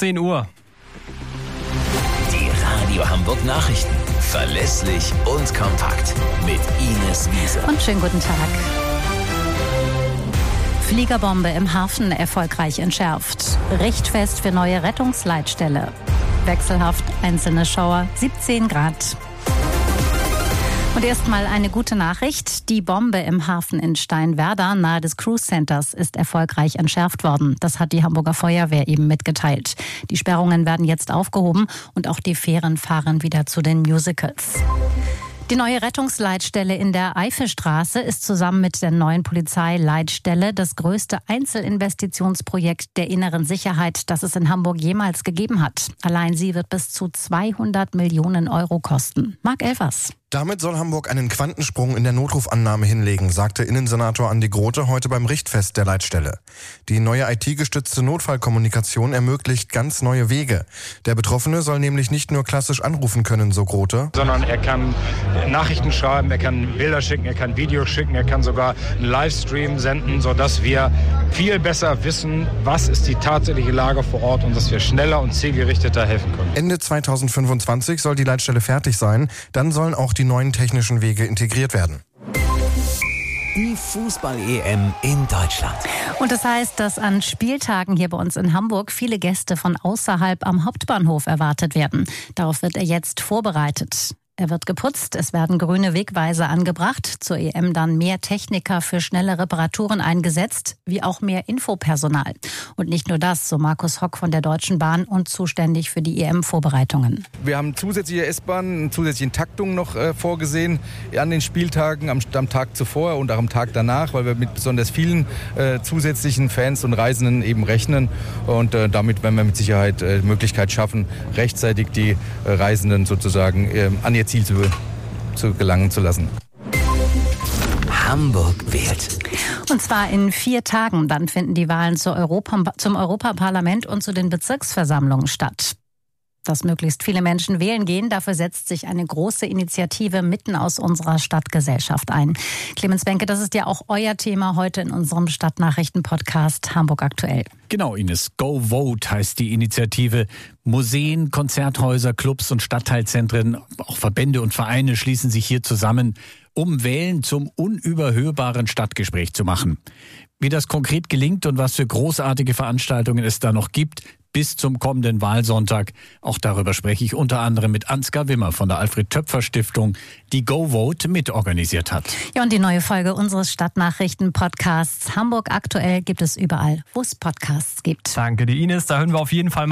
10 Uhr. Die Radio Hamburg Nachrichten. Verlässlich und kompakt. Mit Ines Wiese. Und schönen guten Tag. Fliegerbombe im Hafen erfolgreich entschärft. Richtfest für neue Rettungsleitstelle. Wechselhaft einzelne Schauer, 17 Grad. Und erstmal eine gute Nachricht. Die Bombe im Hafen in Steinwerder nahe des Cruise Centers ist erfolgreich entschärft worden. Das hat die Hamburger Feuerwehr eben mitgeteilt. Die Sperrungen werden jetzt aufgehoben und auch die Fähren fahren wieder zu den Musicals. Die neue Rettungsleitstelle in der Eifelstraße ist zusammen mit der neuen Polizeileitstelle das größte Einzelinvestitionsprojekt der inneren Sicherheit, das es in Hamburg jemals gegeben hat. Allein sie wird bis zu 200 Millionen Euro kosten. Marc Elvers. Damit soll Hamburg einen Quantensprung in der Notrufannahme hinlegen, sagte Innensenator Andi Grote heute beim Richtfest der Leitstelle. Die neue IT-gestützte Notfallkommunikation ermöglicht ganz neue Wege. Der Betroffene soll nämlich nicht nur klassisch anrufen können, so Grote, sondern er kann Nachrichten schreiben, er kann Bilder schicken, er kann Videos schicken, er kann sogar einen Livestream senden, sodass wir viel besser wissen, was ist die tatsächliche Lage vor Ort und dass wir schneller und zielgerichteter helfen können. Ende 2025 soll die Leitstelle fertig sein, dann sollen auch die neuen technischen Wege integriert werden. Die Fußball-EM in Deutschland. Und das heißt, dass an Spieltagen hier bei uns in Hamburg viele Gäste von außerhalb am Hauptbahnhof erwartet werden. Darauf wird er jetzt vorbereitet. Er wird geputzt, es werden grüne Wegweiser angebracht, zur EM dann mehr Techniker für schnelle Reparaturen eingesetzt, wie auch mehr Infopersonal. Und nicht nur das, so Markus Hock von der Deutschen Bahn und zuständig für die EM-Vorbereitungen. Wir haben zusätzliche S-Bahnen, zusätzliche Taktungen noch vorgesehen an den Spieltagen, am Tag zuvor und auch am Tag danach, weil wir mit besonders vielen zusätzlichen Fans und Reisenden eben rechnen. Und damit werden wir mit Sicherheit die Möglichkeit schaffen, rechtzeitig die Reisenden sozusagen an ihr Ziel zu gelangen zu lassen. Hamburg wählt. Und zwar in 4 Tagen. Dann finden die Wahlen zum Europaparlament und zu den Bezirksversammlungen statt. Dass möglichst viele Menschen wählen gehen, dafür setzt sich eine große Initiative mitten aus unserer Stadtgesellschaft ein. Clemens Benke, das ist ja auch euer Thema heute in unserem Stadtnachrichten-Podcast Hamburg aktuell. Genau, Ines. Go Vote heißt die Initiative. Museen, Konzerthäuser, Clubs und Stadtteilzentren, auch Verbände und Vereine schließen sich hier zusammen, um Wählen zum unüberhörbaren Stadtgespräch zu machen. Wie das konkret gelingt und was für großartige Veranstaltungen es da noch gibt, bis zum kommenden Wahlsonntag. Auch darüber spreche ich unter anderem mit Ansgar Wimmer von der Alfred-Töpfer-Stiftung, die Go Vote mitorganisiert hat. Ja, und die neue Folge unseres Stadtnachrichten-Podcasts Hamburg aktuell gibt es überall, wo es Podcasts gibt. Danke, die Ines. Da hören wir auf jeden Fall mal